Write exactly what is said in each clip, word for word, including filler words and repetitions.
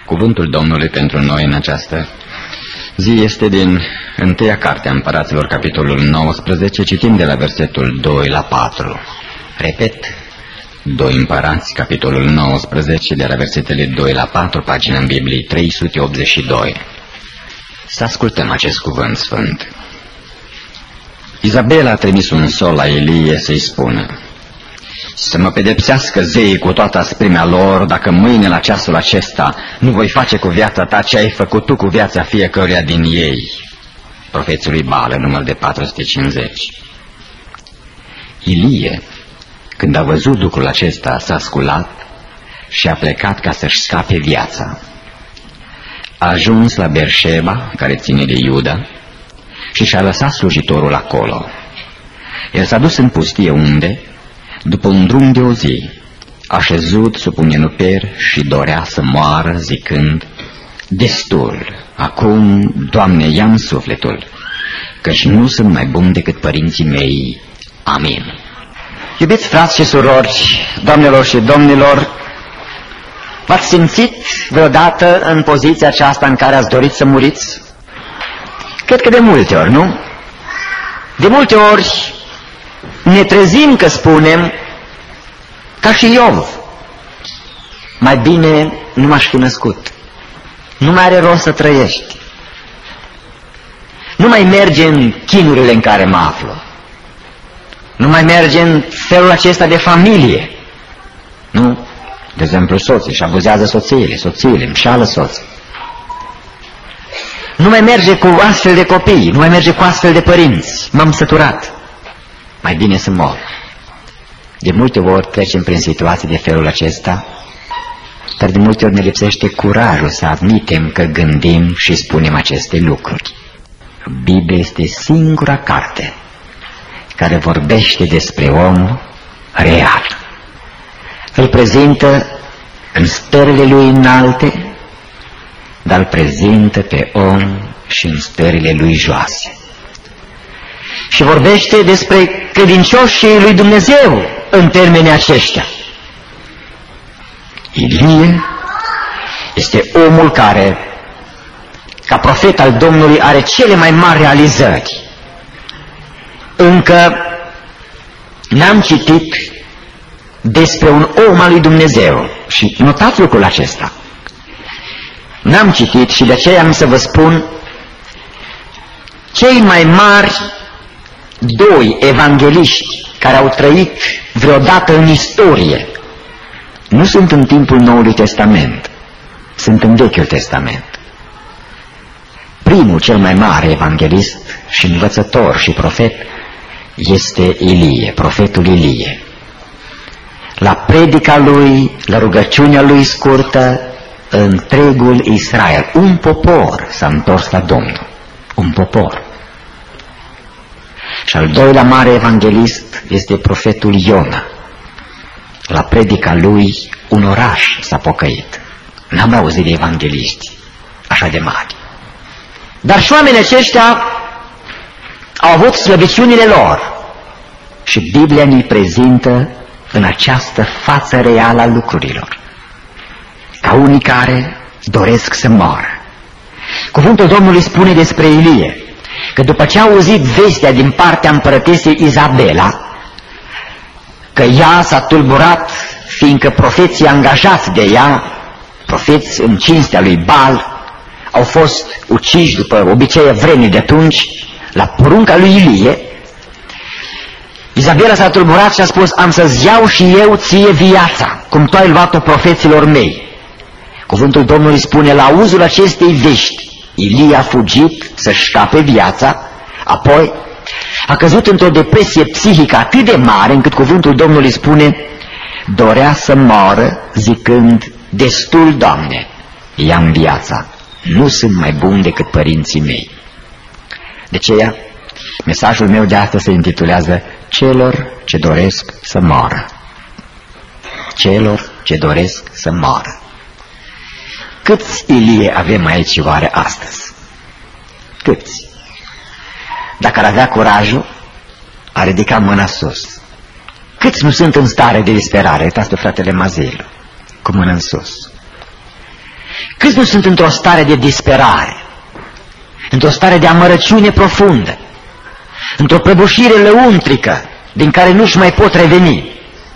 Cuvântul Domnului pentru noi în această zi este din întâia carte a Împăraților, capitolul nouăsprezece, citim de la versetul doi la patru. Repet, doi Împărați, capitolul nouăsprezece, de la versetele doi la patru, pagina în Biblie trei sute optzeci și doi. Să ascultăm acest cuvânt sfânt. Izabela a trimis un sol la Ilie să-i spună: să mă pedepsească zeii cu toată asprimea lor, dacă mâine la ceasul acesta nu voi face cu viața ta ce ai făcut tu cu viața fiecăruia din ei. Profețului Baal, număr de patru sute cincizeci. Ilie, când a văzut lucrul acesta, s-a sculat și a plecat ca să-și scape viața. A ajuns la Berșeba, care ține de Iuda, și și-a lăsat slujitorul acolo. El s-a dus în pustie unde, după un drum de o zi, a șezut sub un ienuper și dorea să moară, zicând: destul, acum, Doamne, ia-mi sufletul, căci nu sunt mai bun decât părinții mei. Amin. Iubiți frați și surori, doamnelor și domnilor, v-ați simțit vreodată în poziția aceasta în care ați dorit să muriți? Cred că de multe ori, nu? De multe ori ne trezim că spunem, ca și Iov: mai bine nu m-aș fi născut, nu mai are rost să trăiești, nu mai merge în chinurile în care mă aflu, nu mai merge în felul acesta de familie, nu? De exemplu, soții își abuzează soțiile, soțiile înșală soții. Nu mai merge cu astfel de copii, nu mai merge cu astfel de părinți, m-am săturat, mai bine să mor. De multe ori trecem prin situații de felul acesta, dar de multe ori ne lipsește curajul să admitem că gândim și spunem aceste lucruri. Biblia este singura carte care vorbește despre om real. Îl prezintă în stările lui înalte, dar îl prezintă pe om și în stările lui joase. Și vorbește despre credincioșii lui Dumnezeu în termenii aceștia. Ilie este omul care, ca profet al Domnului, are cele mai mari realizări. Încă n-am citit despre un om al lui Dumnezeu și notați lucrul acesta. N-am citit și de aceea am să vă spun: cei mai mari doi evangeliști care au trăit vreodată în istorie nu sunt în timpul Noului Testament, sunt în Vechiul Testament. Primul, cel mai mare evanghelist și învățător și profet este Ilie, profetul Ilie. La predica lui, la rugăciunea lui scurtă, întregul Israel, un popor, s-a întors la Domnul, un popor. Și al doilea mare evanghelist este profetul Iona. La predica lui, un oraș s-a pocăit. N-am auzit de evangeliști așa de mari. Dar și oamenii aceștia au avut slăbiciunile lor și Biblia ne prezintă în această față reală a lucrurilor, ca unii care doresc să moară. Cuvântul Domnului spune despre Ilie că după ce a auzit vestea din partea împărătesei Izabela, că ea s-a tulburat fiindcă profeții angajați de ea, profeți în cinstea lui Baal, au fost uciși după obiceiul vremii de atunci, la porunca lui Ilie, Izabela s-a tulburat și a spus: am să-ți iau și eu ție viața, cum tu ai luat-o profeților mei. Cuvântul Domnului spune: la auzul acestei vești, Ilie a fugit să-și scape viața, apoi a căzut într-o depresie psihică atât de mare încât cuvântul Domnului spune: dorea să moară, zicând: destul, Doamne, ia-mi viața, nu sunt mai bun decât părinții mei. De aceea, mesajul meu de astăzi se intitulează: celor ce doresc să moară. Celor ce doresc să moară. Câți Ilie avem aici oare astăzi? Câți? Dacă ar avea curajul, a ridica mâna sus. Câți nu sunt în stare de disperare? Uitați pe fratele Mazilu, cu mâna în sus. Câți nu sunt într-o stare de disperare, într-o stare de amărăciune profundă, într-o prăbușire lăuntrică din care nu-și mai pot reveni?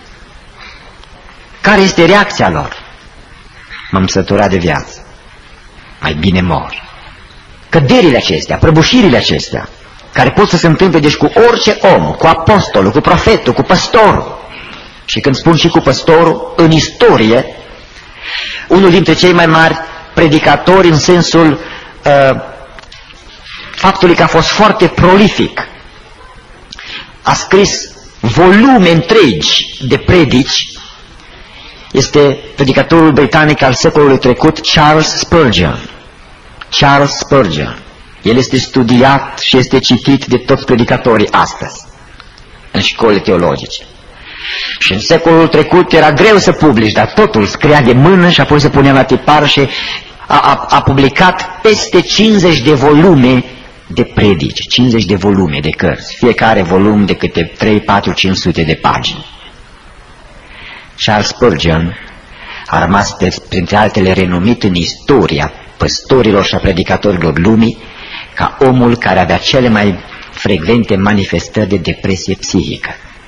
Care este reacția lor? M-am săturat de viață, mai bine mor. Căderile acestea, prăbușirile acestea, care pot să se întâmple deci cu orice om, cu apostolul, cu profetul, cu păstorul. Și când spun și cu păstorul, în istorie, unul dintre cei mai mari predicatori în sensul uh, faptului că a fost foarte prolific, a scris volume întregi de predici, este predicatorul britanic al secolului trecut, Charles Spurgeon. Charles Spurgeon. El este studiat și este citit de toți predicatorii astăzi, în școlile teologice. Și în secolul trecut era greu să publici, dar totul scria de mână și apoi se punea la tipar și a, a, a publicat peste cincizeci de volume de predici, cincizeci de volume de cărți, fiecare volum de câte trei, patru, cinci sute de pagini. Charles Spurgeon a rămas, printre altele, renumit în istoria păstorilor și a predicatorilor lumii ca omul care avea cele mai frecvente manifestări de depresie psihică.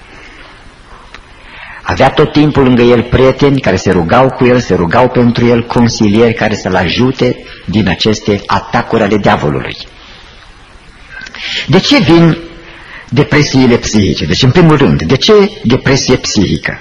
Avea tot timpul lângă el prieteni care se rugau cu el, se rugau pentru el, consilieri care să-l ajute din aceste atacuri ale diavolului. De ce vin depresiile psihice? Deci, în primul rând, de ce depresie psihică?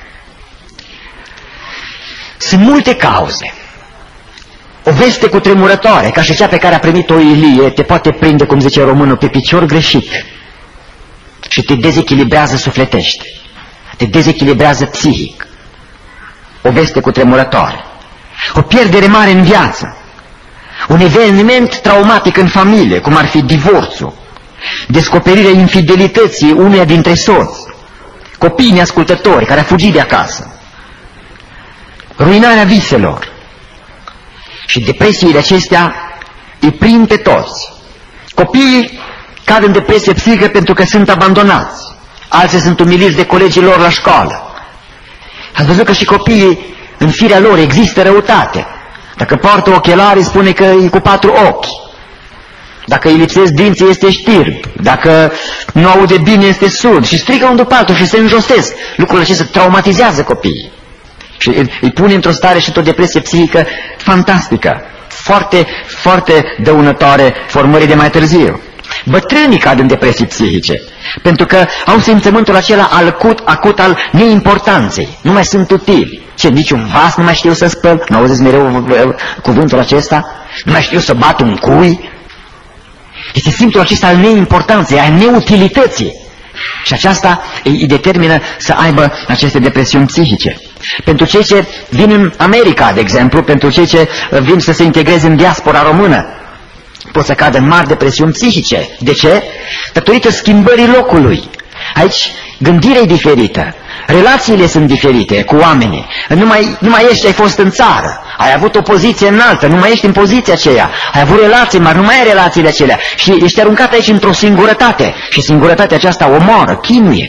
Sunt multe cauze. O veste cutremurătoare, ca și cea pe care a primit-o Ilie, te poate prinde, cum zice românul, pe picior greșit și te dezechilibrează sufletește, te dezechilibrează psihic. O veste cutremurătoare, o pierdere mare în viață, un eveniment traumatic în familie, cum ar fi divorțul, descoperirea infidelității uneia dintre soți, copiii neascultători care a fugit de acasă, ruinarea viselor. Și depresiile acestea îi prind pe toți. Copiii cad în depresie psihică pentru că sunt abandonați. Alții sunt umiliți de colegii lor la școală. Ați văzut că și copiii, în firea lor, există răutate. Dacă poartă ochelari, spune că e cu patru ochi. Dacă îi lipsesc dinții, este știrb. Dacă nu aude bine, este surd. Și strigă unul după altul și se înjosesc. Lucrurile acestea traumatizează copiii. Și îi pune într-o stare și într-o depresie psihică fantastică, foarte, foarte dăunătoare formării de mai târziu. Bătrânii cad în depresii psihice, pentru că au simțământul acela acut, acut al neimportanței. Nu mai sunt utili. Ce, niciun vas nu mai știu să spăl? Nu auziți mereu cuvântul acesta? Nu mai știu să bat un cui? Este simțul acesta al neimportanței, al neutilității. Și aceasta îi determină să aibă aceste depresiuni psihice. Pentru cei ce vin în America, de exemplu, pentru cei ce vin să se integreze în diaspora română, pot să cadă în mari depresiuni psihice. De ce? Datorită schimbării locului. Aici gândirea e diferită, relațiile sunt diferite cu oamenii. Nu mai, nu mai ești, ai fost în țară, ai avut o poziție înaltă, nu mai ești în poziția aceea, ai avut relații, dar nu mai ai relațiile acelea și ești aruncat aici într-o singurătate și singurătatea aceasta omoară, chinuie.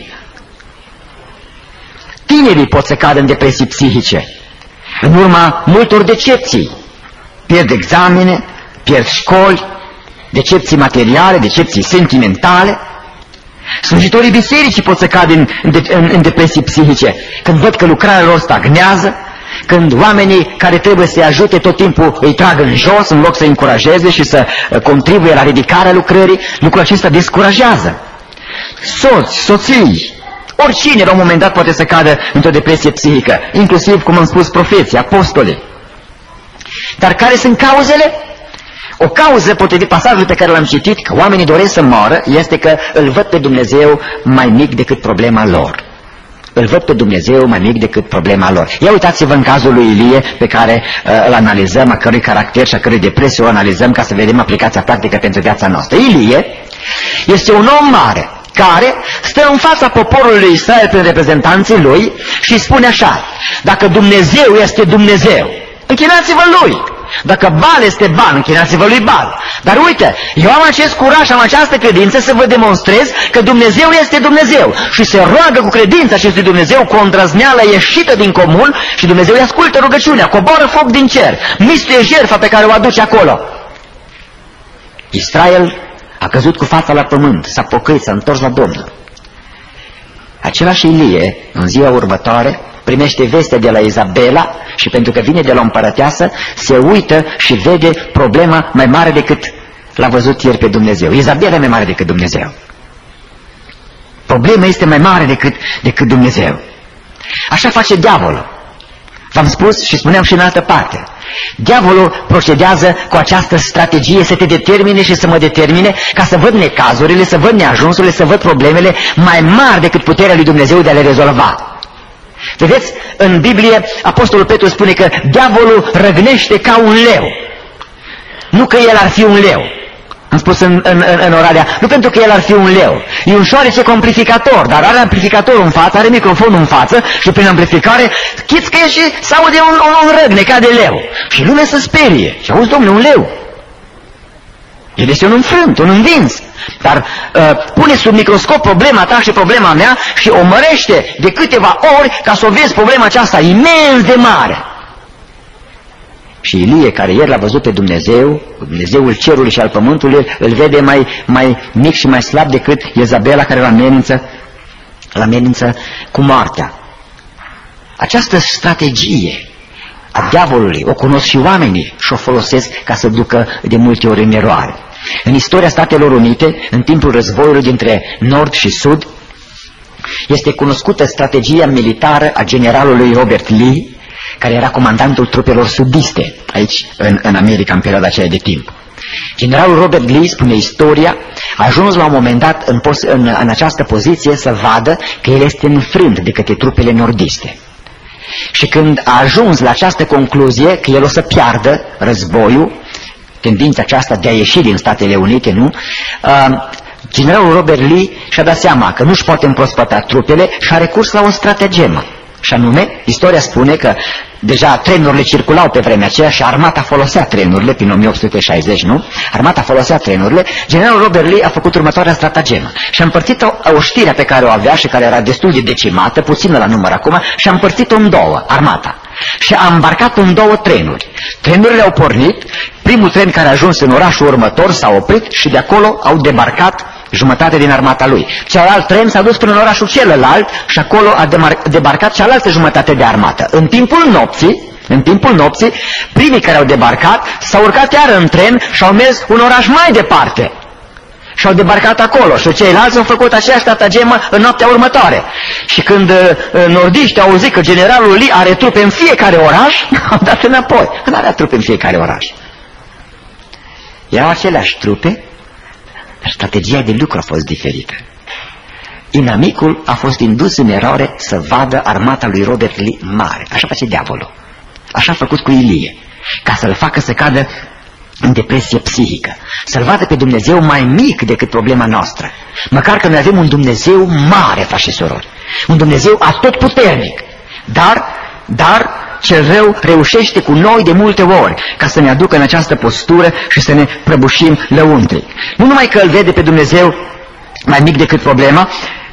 Tinerii pot să cadă în depresii psihice în urma multor decepții. Pierd examene, pierd școli, decepții materiale, decepții sentimentale. Slujitorii bisericii pot să cadă în, în, în depresii psihice când văd că lucrarea lor stagnează, când oamenii care trebuie să-i ajute tot timpul îi trag în jos în loc să-i încurajeze și să contribuie la ridicarea lucrării. Lucrul acesta descurajează. Soți, soții, oricine la un moment dat poate să cadă într-o depresie psihică, inclusiv, cum am spus, profeții, apostoli. Dar care sunt cauzele? O cauză, potrivit pasajului pe care l-am citit, că oamenii doresc să moară, este că îl văd pe Dumnezeu mai mic decât problema lor. Îl văd pe Dumnezeu mai mic decât problema lor. Ia uitați-vă în cazul lui Ilie, pe care uh, îl analizăm, a cărui caracter și a cărui depresie o analizăm ca să vedem aplicația practică pentru viața noastră. Ilie este un om mare care stă în fața poporului lui Israel prin reprezentanții lui și spune așa: dacă Dumnezeu este Dumnezeu, închinați-vă lui. Dacă Baal este ban, închinați-vă lui Baal. Dar uite, eu am acest curaj, am această credință să vă demonstrez că Dumnezeu este Dumnezeu. Și se roagă cu credința acestui Dumnezeu, cu o îndrăzneală ieșită din comun, și Dumnezeu îi ascultă rugăciunea, coboară foc din cer, mistuie jertfa pe care o aduce acolo. Israel a căzut cu fața la pământ, s-a pocăit, s-a întors la Domnul. Același Ilie, în ziua următoare, primește vestea de la Izabela și pentru că vine de la o împărăteasă, se uită și vede problema mai mare decât l-a văzut ieri pe Dumnezeu. Izabela e mai mare decât Dumnezeu. Problema este mai mare decât, decât Dumnezeu. Așa face diavolul. V-am spus și spuneam și în altă parte. Diavolul procedează cu această strategie să te determine și să mă determine ca să văd necazurile, să văd neajunsurile, să văd problemele mai mari decât puterea lui Dumnezeu de a le rezolva. Vedeți, în Biblie, Apostolul Petru spune că diavolul răgnește ca un leu. Nu că el ar fi un leu. Am spus în, în, în, în Oradea, nu pentru că el ar fi un leu. E un șoarece amplificator, dar are amplificatorul în față, are microfonul în față și prin amplificare, chiți că e și se aude un, un, un răgne ca de leu. Și lumea se sperie. Și auzi, domnule, un leu. El este un înfrânt, un învins. Dar uh, pune sub microscop problema ta și problema mea și o mărește de câteva ori ca să o vezi problema aceasta imens de mare. Și Ilie, care ieri l-a văzut pe Dumnezeu, Dumnezeul cerului și al pământului, îl vede mai, mai mic și mai slab decât Izabela, care îl amenință, îl amenință cu moartea. Această strategie a diavolului o cunosc și oamenii și o folosesc ca să ducă de multe ori în eroare. În istoria Statelor Unite, în timpul războiului dintre Nord și Sud, este cunoscută strategia militară a generalului Robert Lee, care era comandantul trupelor sudiste aici în, în America în perioada aceea de timp. Generalul Robert Lee, spune istoria, a ajuns la un moment dat în, pos, în, în această poziție să vadă că el este înfrânt de către trupele nordiste. Și când a ajuns la această concluzie că el o să piardă războiul, tendința aceasta de a ieși din Statele Unite, nu? Uh, generalul Robert Lee și-a dat seama că nu-și poate împrospăta trupele și a recurs la o stratagemă. Și anume, istoria spune că deja trenurile circulau pe vremea aceea și armata folosea trenurile, prin o mie opt sute șaizeci, nu? Armata folosea trenurile. Generalul Robert Lee a făcut următoarea stratagemă. Și a împărțit o, o știre pe care o avea și care era destul de decimată, puțină la număr acum, și a împărțit-o în două, armata. Și a îmbarcat în două trenuri. Trenurile au pornit, primul tren care a ajuns în orașul următor s-a oprit și de acolo au debarcat jumătate din armata lui. Celălalt tren s-a dus până în orașul celălalt și acolo a debarcat cealaltă jumătate de armată. În timpul nopții, în timpul nopții, primii care au debarcat s-au urcat iar în tren și au mers un oraș mai departe. Și au debarcat acolo și ceilalți au făcut aceeași stratagemă în noaptea următoare. Și când uh, nordiștii au auzit că generalul Lee are trupe în fiecare oraș, au dat înapoi. Nu avea trupe în fiecare oraș. Erau aceleași trupe, dar strategia de lucru a fost diferită. Inamicul a fost indus în eroare să vadă armata lui Robert Lee mare. Așa face diavolul. Așa a făcut cu Ilie, ca să-l facă să cadă în depresie psihică, să-l vadă pe Dumnezeu mai mic decât problema noastră. Măcar că noi avem un Dumnezeu mare, frați și surori, un Dumnezeu atotputernic, dar, dar cel rău reușește cu noi de multe ori ca să ne aducă în această postură și să ne prăbușim lăuntric. Nu numai că îl vede pe Dumnezeu mai mic decât problema,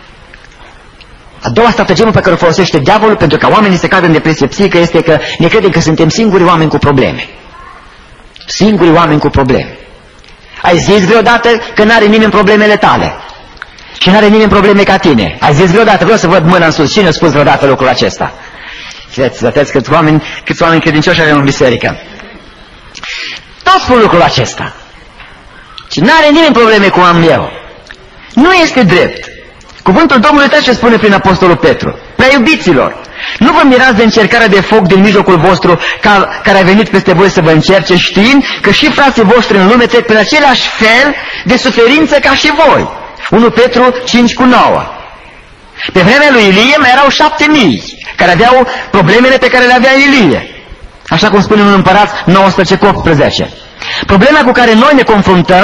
a doua stratagemă pe care o folosește diavolul pentru ca oamenii să cadă în depresie psihică este că ne credem că suntem singuri oameni cu probleme. Singuri oameni cu probleme. Ai zis vreodată că n-are nimeni problemele tale și n-are nimeni probleme ca tine? Ai zis vreodată? Vreau să văd mâna în sus. Cine a spus vreodată lucrul acesta? Vedeți, vedeți câți oameni, câți oameni credincioși avem în biserică. Toți spun lucrul acesta. Și n-are nimeni probleme cum am eu. Nu este drept. Cuvântul Domnului tot ce spune prin Apostolul Petru. Prea iubiților, nu vă mirați de încercarea de foc din mijlocul vostru ca, care a venit peste voi să vă încerce, știind că și frații voștri în lume trec prin același fel de suferință ca și voi. unu Petru cinci cu nouă. Pe vremea lui Ilie mai erau șapte mii care aveau problemele pe care le avea Ilie. Așa cum spune în Împărați nouăsprezece cu optsprezece. Problema cu care noi ne confruntăm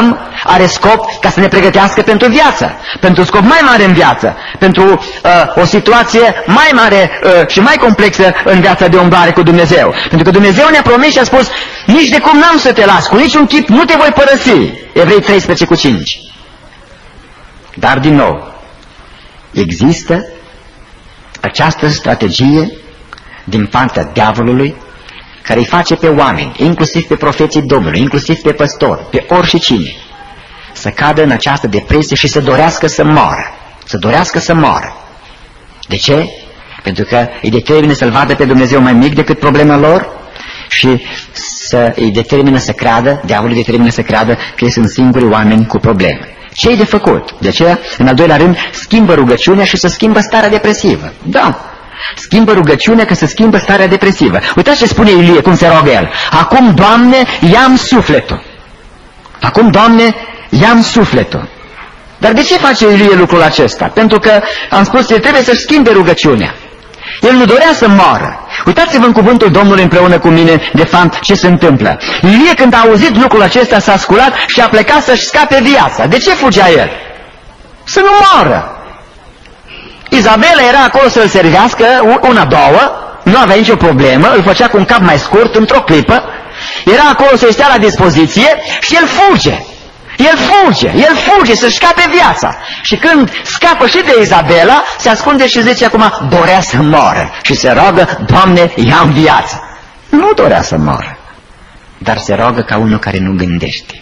are scop ca să ne pregătească pentru viață, pentru scop mai mare în viață, pentru uh, o situație mai mare uh, și mai complexă în viața de umblare cu Dumnezeu. Pentru că Dumnezeu ne-a promis și a spus, nici de cum n-am să te las, cu niciun chip nu te voi părăsi. Evrei treisprezece cu cinci. Dar din nou, există această strategie din partea diavolului care îi face pe oameni, inclusiv pe profeții Domnului, inclusiv pe păstori, pe oricine, să cadă în această depresie și să dorească să moară. Să dorească să moară. De ce? Pentru că îi determină să-L vadă pe Dumnezeu mai mic decât problema lor și să îi determină să creadă, diavolul îi determină să creadă că ei sunt singurii oameni cu probleme. Ce e de făcut? De aceea, în al doilea rând, schimbă rugăciunea și să schimbă starea depresivă. Da, schimbă rugăciunea că să schimbă starea depresivă. Uitați ce spune Ilie, cum se roagă el. Acum, Doamne, ia-mi sufletul. Acum, Doamne, ia-mi sufletul. Dar de ce face Ilie lucrul acesta? Pentru că, am spus, el trebuie să-și schimbe rugăciunea. El nu dorea să moară. Uitați-vă în cuvântul Domnului împreună cu mine, de fapt, ce se întâmplă. Ilie, când a auzit lucrul acesta, s-a sculat și a plecat să-și scape viața. De ce fugea el? Să nu moară. Izabela era acolo să-l servească, una, două, nu avea nicio problemă, îl făcea cu un cap mai scurt, într-o clipă, era acolo să-i stea la dispoziție și el fuge. El fuge, el fuge să-și scape viața. Și când scapă și de Izabela, se ascunde și zice acum, dorea să moară. Și se roagă, Doamne, ia-mi viața. Nu dorea să moară, dar se roagă ca unul care nu gândește,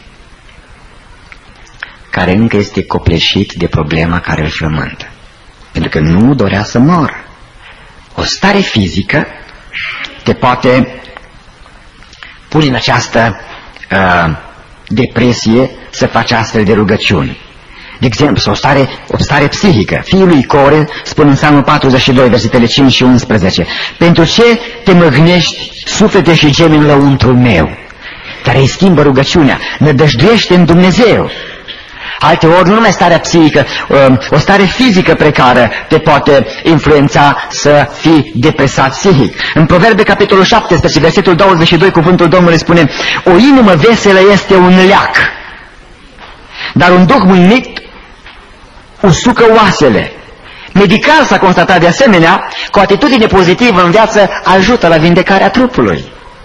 care încă este copleșit de problema care îl frământă. Pentru că nu dorea să moară. O stare fizică te poate pune în această uh, depresie să faci astfel de rugăciuni. De exemplu, o stare, o stare psihică. Fiul lui Core spune în Psalmul patruzeci și doi, versetele cinci și unsprezece, pentru ce te măgnești, suflete și gemi în lăuntrul meu? Care îi schimbă rugăciunea, nădăjduiește în Dumnezeu. Alte ori, nu numai starea psihică, o stare fizică precară te poate influența să fii depresat psihic. În Proverbe, capitolul șaptesprezece, versetul douăzeci și doi, cuvântul Domnului spune, o inimă veselă este un leac, dar un duh mâhnit usucă oasele. Medical s-a constatat de asemenea că o atitudine pozitivă în viață ajută la vindecarea trupului.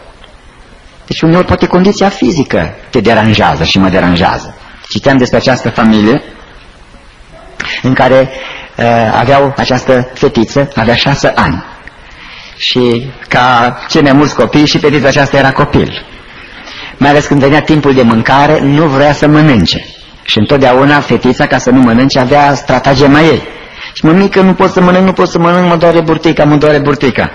Deci uneori poate condiția fizică te deranjează și mă deranjează. Citeam despre această familie în care uh, aveau această fetiță, avea șase ani. Și ca cei mai mulți copii, și fetița aceasta era copil. Mai ales când venea timpul de mâncare, nu vrea să mănânce. Și întotdeauna fetița, ca să nu mănânce, avea stratagema ei. Și mămică, nu pot să mănânc, nu pot să mănânc, mă doare burtica, mă doare burtica.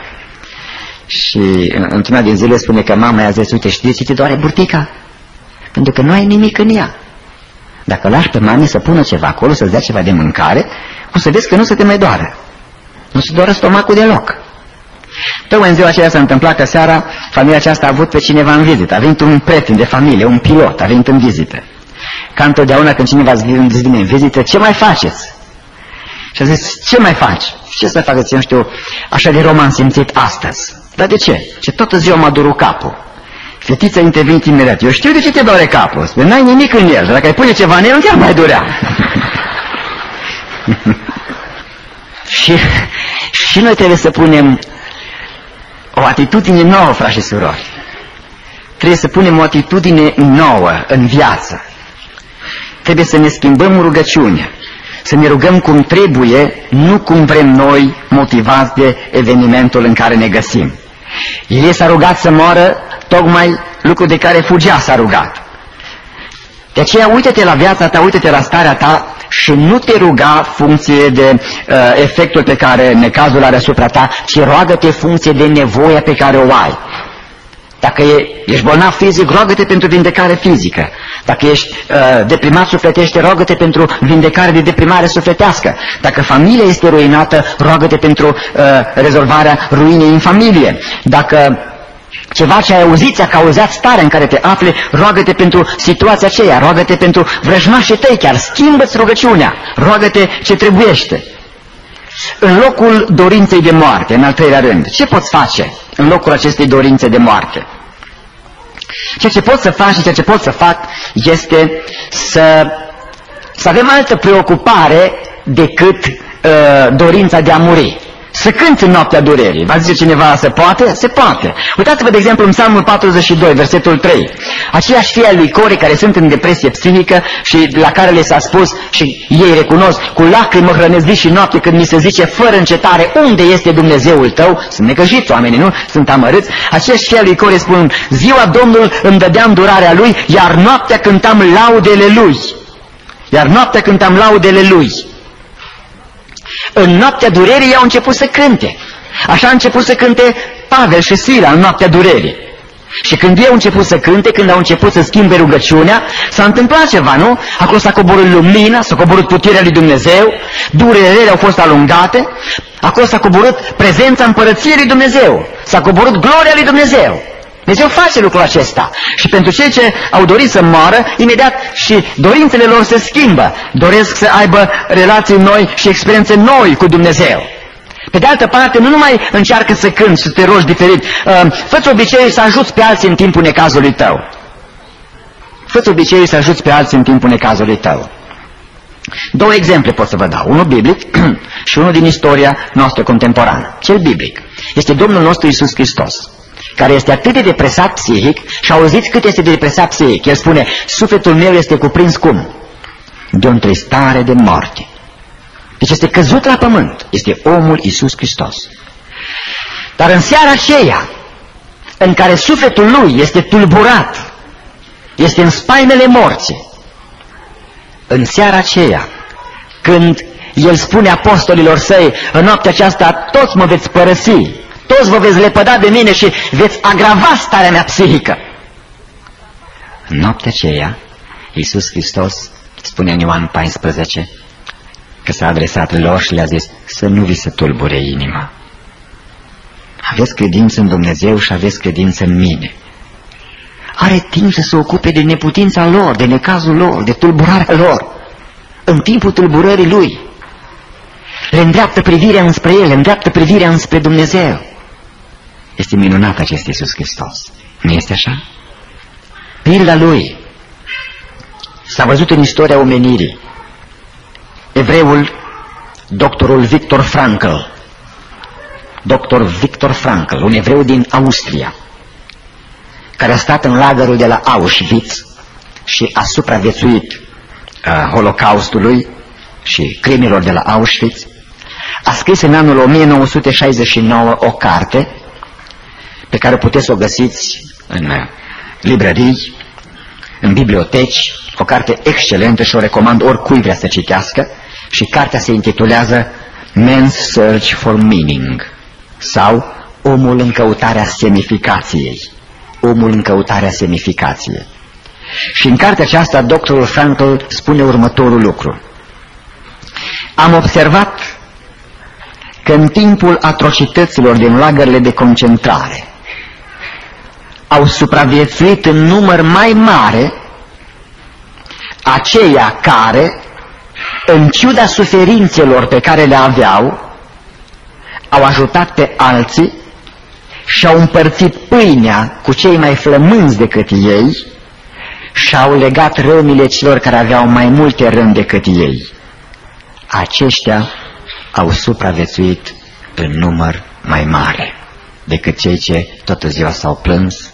Și într-una din zile spune că mama i-a zis, uite, știi ce te doare burtica? Pentru că nu ai nimic în ea. Dacă lași pe mami să pună ceva acolo, să-ți dea ceva de mâncare, o să vezi că nu se te mai doară. Nu se doară stomacul deloc. Tocmai în ziua aceea s-a întâmplat că seara familia aceasta a avut pe cineva în vizită. A venit un prieten de familie, un pilot, a venit în vizită. Ca întotdeauna când cineva îți vine în vizită, ce mai faceți? Și a zis, ce mai faci? Ce să faceți, eu știu, așa de rom am simțit astăzi. Dar de ce? Ce toată ziua m-a durut capul. Fetița intervenit imediat. Eu știu de ce te doare capul. Spune, n-ai nimic în el. Dacă ai pune ceva în el, nu te mai durea. și, și noi trebuie să punem o atitudine nouă, frați și surori. Trebuie să punem o atitudine nouă în viață. Trebuie să ne schimbăm rugăciunea. Să ne rugăm cum trebuie, nu cum vrem noi, motivați de evenimentul în care ne găsim. Ilie s-a rugat să moară, tocmai lucru de care fugea s-a rugat. De aceea uite-te la viața ta, uite-te la starea ta și nu te ruga funcție de uh, efectul pe care necazul are asupra ta, ci roagă-te funcție de nevoia pe care o ai. Dacă e, ești bolnav fizic, roagă-te pentru vindecare fizică. Dacă ești uh, deprimat sufletește, roagă-te pentru vindecare de deprimare sufletească. Dacă familia este ruinată, roagă-te pentru uh, rezolvarea ruinei în familie. Dacă ceva ce ai auzit ți-a cauzat starea în care te afli, roagă-te pentru situația aceea, roagă-te pentru vrăjmașii tăi chiar, schimbă-ți rugăciunea, roagă-te ce trebuiește. În locul dorinței de moarte, în al treilea rând, ce poți face în locul acestei dorințe de moarte? Ceea ce pot să fac și ceea ce pot să fac este să, să avem altă preocupare decât uh, dorința de a muri. Să cânți în noaptea durerii. Va zice cineva, se poate? Se poate. Uitați-vă, de exemplu, în Psalmul patruzeci și doi, versetul trei. Aceiași fii ai lui Core care sunt în depresie psihică și la care le s-a spus și ei recunosc, cu lacrimi mă hrănesc zi și noapte când mi se zice fără încetare, unde este Dumnezeul tău? Sunt necăjiți oamenii, nu? Sunt amărâți. Aceiași fii ai lui Core spun, ziua Domnul îmi dădeam durarea lui, iar noaptea cântam laudele lui. Iar noaptea cântam laudele lui. În noaptea durerii ei au început să cânte. Așa a început să cânte Pavel și Sila în noaptea durerii. Și când ei au început să cânte, când au început să schimbe rugăciunea, s-a întâmplat ceva, nu? Acolo s-a coborât lumina, s-a coborât puterea lui Dumnezeu, durerile au fost alungate, acolo s-a coborât prezența împărăției lui Dumnezeu, s-a coborât gloria lui Dumnezeu. Dumnezeu face lucrul acesta. Și pentru cei ce au dorit să moară, imediat și dorințele lor se schimbă. Doresc să aibă relații noi și experiențe noi cu Dumnezeu. Pe de altă parte, nu numai încearcă să cânti, să te rogi diferit. Uh, fă-ți obiceiul să ajuți pe alții în timpul necazului tău. Fă-ți obiceiul să ajuți pe alții în timpul necazului tău. Două exemple pot să vă dau. Unul biblic și unul din istoria noastră contemporană. Cel biblic este Domnul nostru Iisus Hristos, care este atât de depresat psihic și auziți cât este de depresat psihic. El spune, sufletul meu este cuprins cum? De o întristare de moarte. Deci este căzut la pământ. Este omul Iisus Hristos. Dar în seara aceea în care sufletul lui este tulburat, este în spaimele morții, în seara aceea când el spune apostolilor săi, în noaptea aceasta toți mă veți părăsi, toți vă veți lepăda de mine și veți agrava starea mea psihică. În noaptea aceea, Iisus Hristos spune în Ioan paisprezece că s-a adresat lor și le-a zis să nu vi se tulbure inima. Aveți credință în Dumnezeu și aveți credință în mine. Are timp să se ocupe de neputința lor, de necazul lor, de tulburarea lor. În timpul tulburării lui le îndreaptă privirea înspre el, le îndreaptă privirea înspre Dumnezeu. Este minunat acest Iisus Hristos. Nu este așa? Pilda lui s-a văzut în istoria omenirii. Evreul, doctorul Victor Frankl, doctor Victor Frankl, un evreu din Austria, care a stat în lagărul de la Auschwitz și a supraviețuit uh, Holocaustului și crimilor de la Auschwitz, a scris în anul o mie nouă sute șaizeci și nouă o carte pe care puteți să o găsiți în librării, în biblioteci, o carte excelentă și o recomand oricui vrea să citească, și cartea se intitulează Man's Search for Meaning sau Omul în căutarea semnificației. Omul în căutarea semnificației. Și în cartea aceasta doctorul Frankl spune următorul lucru. Am observat că în timpul atrocităților din lagările de concentrare au supraviețuit în număr mai mare aceia care, în ciuda suferințelor pe care le aveau, au ajutat pe alții și au împărțit pâinea cu cei mai flămânzi decât ei și au legat rănile celor care aveau mai multe răni decât ei. Aceștia au supraviețuit în număr mai mare decât cei ce toată ziua s-au plâns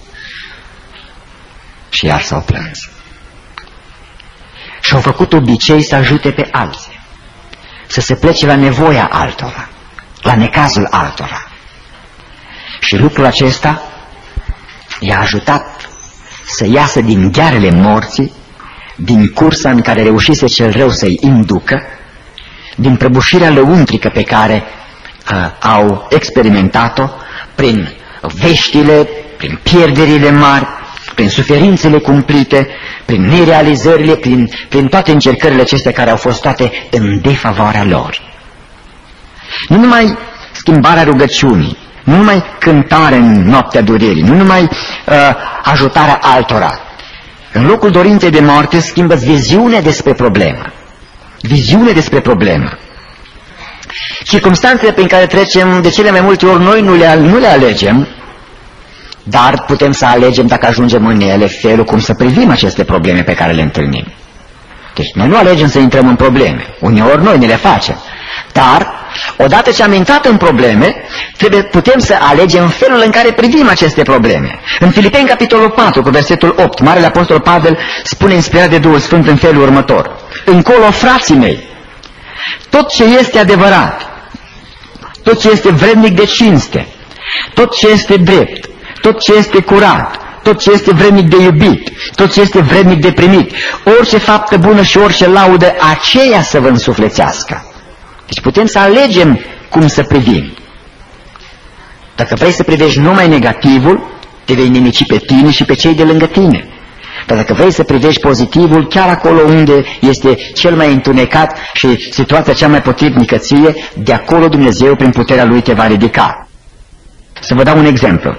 și iar s-au plâns. Și au făcut obicei să ajute pe alții, să se plece la nevoia altora, la necazul altora. Și lucrul acesta i-a ajutat să iasă din ghearele morții, din cursa în care reușise cel rău să-i inducă, din prăbușirea lăuntrică pe care uh, au experimentat-o, prin veștile, prin pierderile mari, prin suferințele cumplite, prin nerealizările, prin, prin toate încercările acestea care au fost toate în defavoarea lor. Nu numai schimbarea rugăciunii, nu numai cântare în noaptea durerii, nu numai uh, ajutarea altora. În locul dorinței de moarte schimbă-ți viziunea despre problemă. Viziune despre problemă. Circumstanțele prin care trecem, de cele mai multe ori noi nu le, nu le alegem, dar putem să alegem, dacă ajungem în ele, felul cum să privim aceste probleme pe care le întâlnim. Deci noi nu alegem să intrăm în probleme. Uneori noi ne le facem. Dar, odată ce am intrat în probleme, trebuie, putem să alegem felul în care privim aceste probleme. În Filipeni, capitolul patru, cu versetul opt, Marele Apostol Pavel spune, inspirat de Duhul Sfânt, în felul următor: încolo, frații mei, tot ce este adevărat, tot ce este vrednic de cinste, tot ce este drept, tot ce este curat, tot ce este vrednic de iubit, tot ce este vrednic de primit, orice faptă bună și orice laudă, aceea să vă însuflețească. Deci putem să alegem cum să privim. Dacă vrei să privești numai negativul, te vei nimici pe tine și pe cei de lângă tine. Dar dacă vrei să privești pozitivul, chiar acolo unde este cel mai întunecat și situația cea mai potrivnică ție, de acolo Dumnezeu prin puterea Lui te va ridica. Să vă dau un exemplu.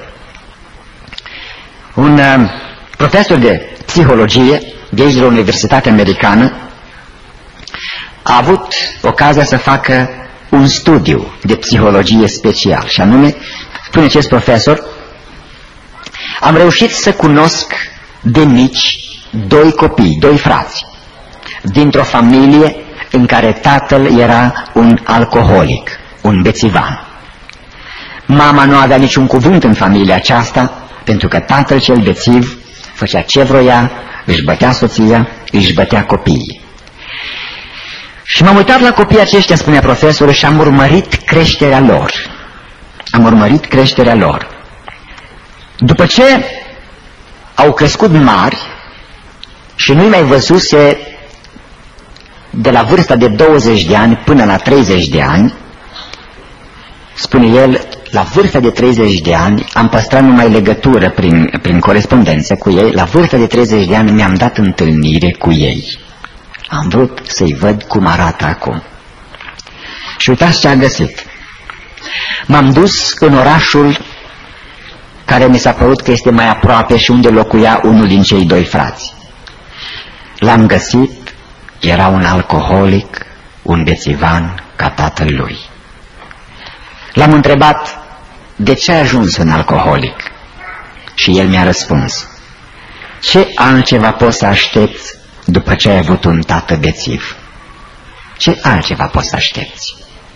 Un uh, profesor de psihologie de aici de la Universitatea Americană a avut ocazia să facă un studiu de psihologie special, și anume, spune acest profesor, am reușit să cunosc de mici doi copii, doi frați, dintr-o familie în care tatăl era un alcoholic, un bețivan. Mama nu avea niciun cuvânt în familia aceasta, pentru că tatăl cel bețiv făcea ce vroia, își bătea soția, își bătea copiii. Și m-am uitat la copiii aceștia, spunea profesorul, și am urmărit creșterea lor. Am urmărit creșterea lor. După ce au crescut mari și nu-i mai văzuse de la vârsta de douăzeci de ani până la treizeci de ani, spune el, la vârsta de treizeci de ani am păstrat numai legătură prin, prin corespondență cu ei, la vârsta de treizeci de ani mi-am dat întâlnire cu ei. Am vrut să-i văd cum arată acum. Și uitați ce am găsit. M-am dus în orașul care mi s-a părut că este mai aproape și unde locuia unul din cei doi frați. L-am găsit, era un alcoholic, un bețivan ca tatăl lui. L-am întrebat, de ce ai ajuns un alcoholic? Și el mi-a răspuns, ce altceva poți să aștepți după ce ai avut un tată bețiv? Ce altceva poți să aștepți?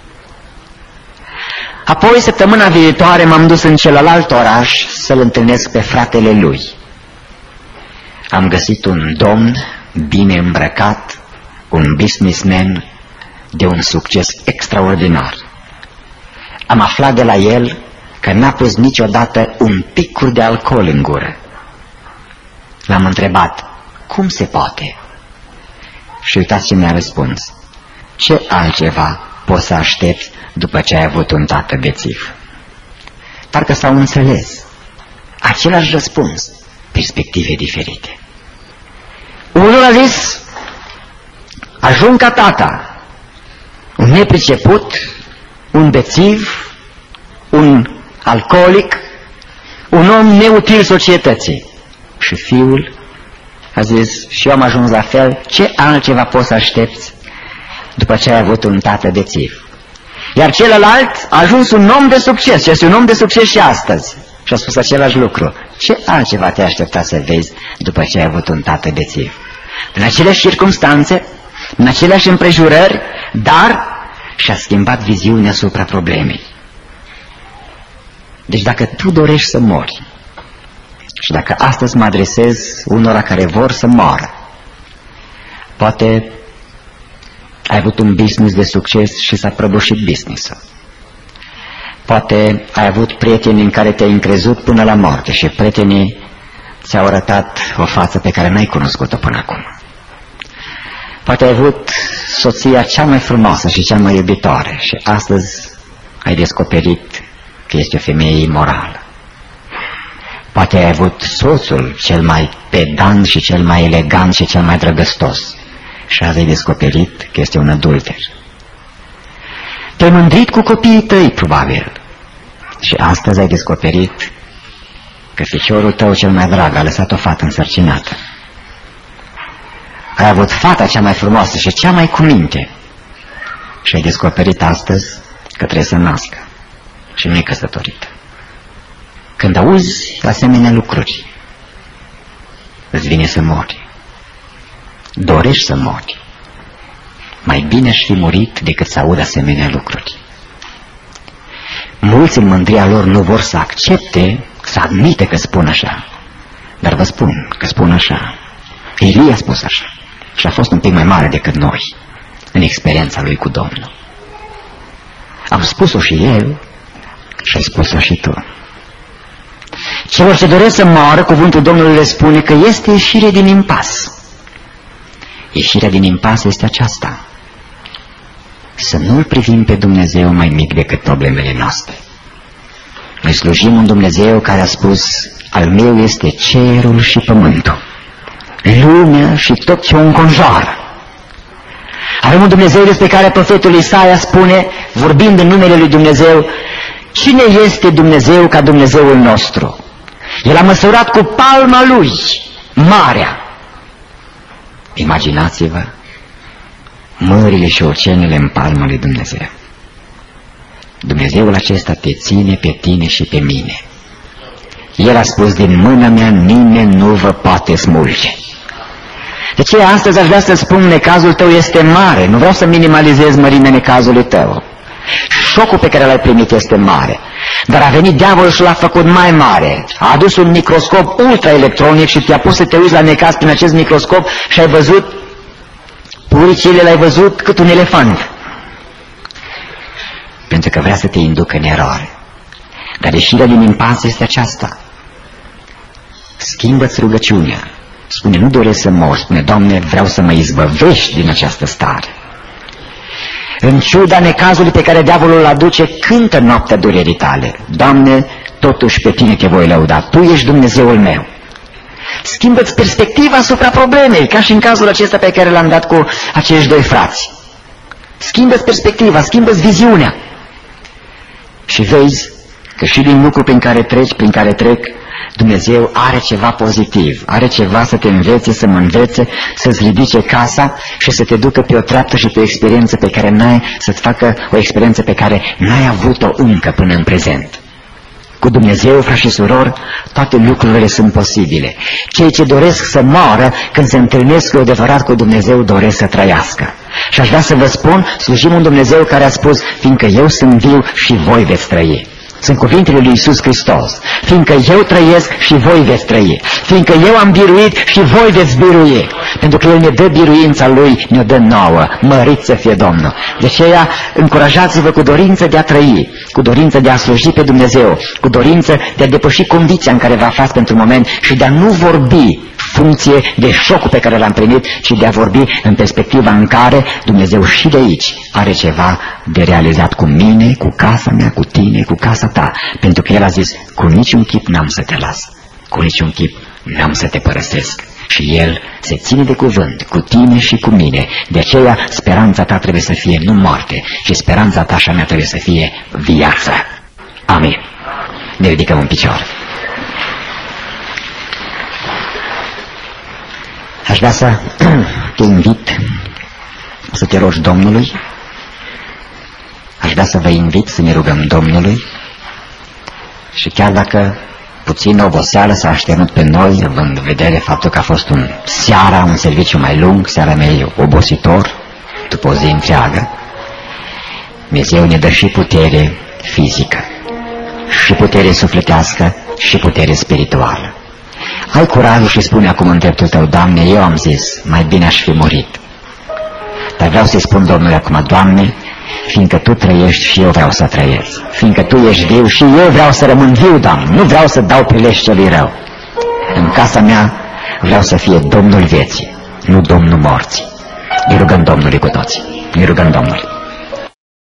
Apoi, săptămâna viitoare, m-am dus în celălalt oraș să-l întâlnesc pe fratele lui. Am găsit un domn bine îmbrăcat, un businessman de un succes extraordinar. Am aflat de la el că n-a pus niciodată un picur de alcool în gură. L-am întrebat, cum se poate? Și uitați ce mi-a răspuns, ce altceva poți să aștepți după ce ai avut un tată bețiv? Parcă s-au înțeles. Același răspuns, perspective diferite. Unul a zis, ajung ca tata, un nepriceput, un bețiv, un alcoolic, un om neutil societății. Și fiul a zis, și eu am ajuns la fel, ce altceva poți să aștepți după ce ai avut un tată bețiv? Iar celălalt a ajuns un om de succes și este un om de succes și astăzi. Și a spus același lucru. Ce altceva te aștepta să vezi după ce ai avut un tată bețiv? În aceleași circunstanțe, în aceleași împrejurări, dar și-a schimbat viziunea asupra problemei. Deci dacă tu dorești să mori, și dacă astăzi mă adresez unora care vor să moară, poate ai avut un business de succes și s-a prăbușit business-ul. Poate ai avut prieteni în care te-ai încrezut până la moarte și prietenii ți-au arătat o față pe care n-ai cunoscut-o până acum. Poate ai avut soția cea mai frumoasă și cea mai iubitoare și astăzi ai descoperit că este o femeie imorală. Poate ai avut soțul cel mai pedant și cel mai elegant și cel mai drăgăstos și azi ai descoperit că este un adulter. Te-ai mândrit cu copiii tăi, probabil, și astăzi ai descoperit că ficiorul tău cel mai drag a lăsat o fată însărcinată. Ai avut fata cea mai frumoasă și cea mai cu minte și ai descoperit astăzi că trebuie să nască și nu e căsătorită. Când auzi asemenea lucruri, îți vine să mori. dorești să mori. Mai bine aș fi murit decât să aud asemenea lucruri. Mulți în mândria lor nu vor să accepte, să admite că spun așa. Dar vă spun că spun așa. Ilie a spus așa. Și a fost un pic mai mare decât noi în experiența lui cu Domnul. Am spus-o și eu și ai spus-o și tu. Celor ce doresc să moară, cuvântul Domnului le spune că este ieșire din impas. Ieșirea din impas este aceasta: să nu-L privim pe Dumnezeu mai mic decât problemele noastre. Noi slujim un Dumnezeu care a spus: al meu este cerul și pământul, lumea și tot ce o înconjoară. Avem un Dumnezeu despre care profetul Isaia spune, vorbind în numele lui Dumnezeu: cine este Dumnezeu ca Dumnezeul nostru? El a măsurat cu palma lui marea. Imaginați-vă mările și oceanele în palma lui Dumnezeu. Dumnezeul acesta te ține pe tine și pe mine. El a spus: din mâna mea nimeni nu vă poate smulge. De ce astăzi aș vrea să spun: necazul tău este mare. Nu vreau să minimalizez mărimea necazului tău. Șocul pe care l-ai primit este mare. Dar a venit diavolul și l-a făcut mai mare. A adus un microscop ultraelectronic și te-a pus să te uiți la necaz prin acest microscop și ai văzut puricile, l-ai văzut cât un elefant. Pentru că vrea să te inducă în eroare. Dar ieșirea din impas este aceasta: schimbă-ți rugăciunea. Spune: nu doresc să mor. Spune: Doamne, vreau să mă izbăvești din această stare. În ciuda necazului pe care diavolul îl aduce, cântă noaptea durerii tale: Doamne, totuși pe tine te voi lăuda, Tu ești Dumnezeul meu. Schimbă-ți perspectiva asupra problemei, ca și în cazul acesta pe care l-am dat cu acești doi frați. Schimbă-ți perspectiva, schimbă-ți viziunea. Și vezi că și din lucru prin care treci, prin care trec, Dumnezeu are ceva pozitiv, are ceva să te învețe, să mă învețe, să-ți ridice casa și să te ducă pe o treaptă și pe o experiență pe care n-ai, să-ți facă o experiență pe care n-ai avut-o încă până în prezent. Cu Dumnezeu, frați și surori, toate lucrurile sunt posibile. Cei ce doresc să moară, când se întâlnesc cu adevărat cu Dumnezeu, doresc să trăiască. Și aș vrea să vă spun, slujim un Dumnezeu care a spus: fiindcă eu sunt viu și voi veți trăi. Sunt cuvintele lui Iisus Hristos: fiindcă eu trăiesc și voi veți trăi, fiindcă eu am biruit și voi veți birui. Pentru că El ne dă biruința Lui, ne dă nouă. Mărit să fie Domnul. De aceea încurajați-vă cu dorință de a trăi, cu dorință de a sluji pe Dumnezeu, cu dorință de a depăși condiția în care vă aflați pentru moment și de a nu vorbi funcție de șocul pe care l-am primit, ci de a vorbi în perspectiva în care Dumnezeu și de aici are ceva de realizat cu mine, cu casa mea, cu tine, cu casa ta. Pentru că El a zis: cu niciun chip n-am să te las, cu niciun chip n-am să te părăsesc. Și El se ține de cuvânt cu tine și cu mine. De aceea speranța ta trebuie să fie nu moarte, ci speranța ta și a mea trebuie să fie viață. Amin. Ne ridicăm în picioare. Aș vrea să te invit să te rogi Domnului. Aș vrea să vă invit să ne rugăm Domnului. Și chiar dacă puțin oboseală s-a așternut pe noi, având în vedere faptul că a fost un seara, un serviciu mai lung, seara mea e obositor, după o zi întreagă, Dumnezeu ne dă și putere fizică, și putere sufletească, și putere spirituală. Ai curajul și spune acum în dreptul tău: Doamne, eu am zis, mai bine aș fi murit. Dar vreau să-i spun Domnului acum: Doamne, fiindcă Tu trăiești și eu vreau să trăiesc, fiindcă Tu ești viu și eu vreau să rămân viu, Doamne, nu vreau să dau prileș celui rău. În casa mea vreau să fie Domnul vieții, nu Domnul morții. Ne rugăm Domnului cu toții, ne rugăm Domnului.